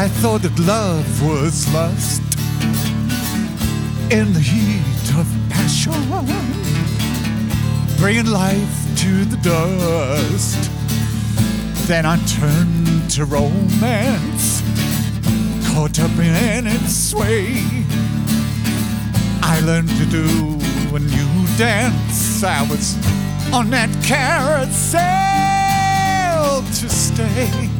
I thought that love was lust in the heat of passion, bringing life to the dust. Then I turned to romance, caught up in its sway. I learned to do a new dance. I was on that carousel to stay.